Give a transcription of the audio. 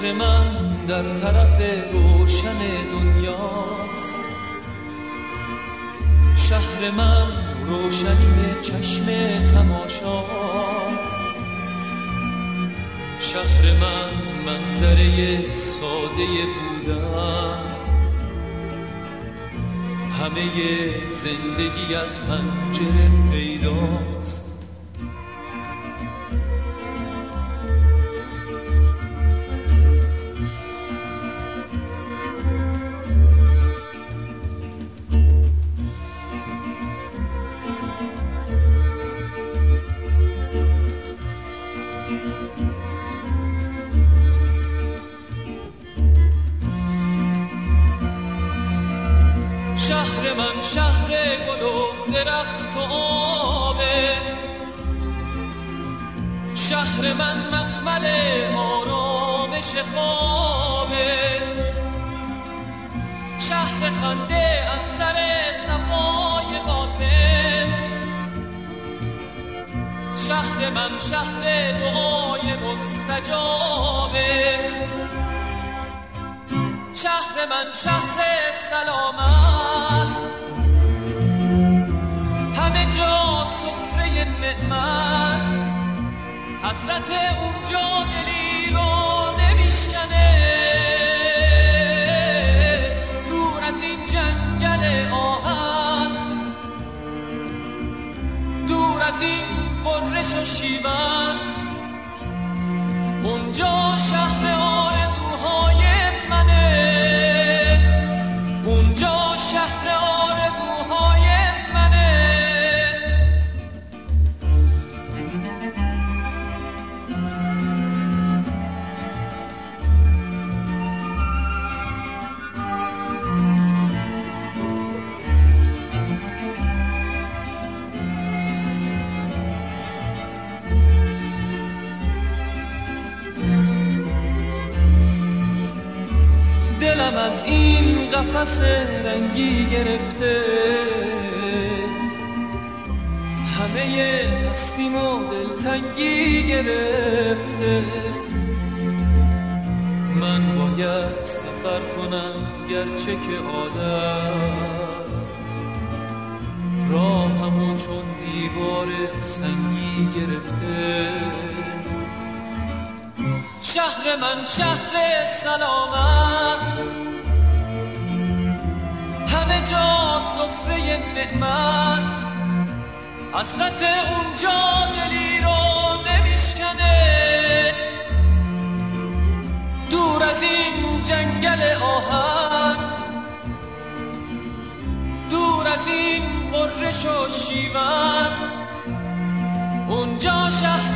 شهر من در طرف روشن دنیاست، شهر من روشنی چشم تماشاست، شهر من منظره ساده بودن، همه زندگی از پنجره پیداست. شهر من شهر گل و درخت و آبه، شهر من مخمل آرامش خوابه، شهر خنده از سر صفای باطن، شهر من شهر دعای مستجابه، شهر من شهر سلامت، همه جا سفره نعمت، حسرت اونجا دلی رو نمیشکنه، دور از این جنگل آهن، دور از این قررش و شیون، اونجا شهر آرزوهای منه، اونجا شهر آرزوهای منه. دلم از این قفس رنگی گرفته، همه هستیم و دلتنگی گرفته، من باید سفر کنم گرچه که عادت راهمو چون دیوار سنگی گرفته، شهر من شهر سلامت، همه جا سفره نعمت، حسرت اونجا دلی رو نمیشکنه، دور از این جنگل آهن، دور از این قررش و شیون، اونجا شهر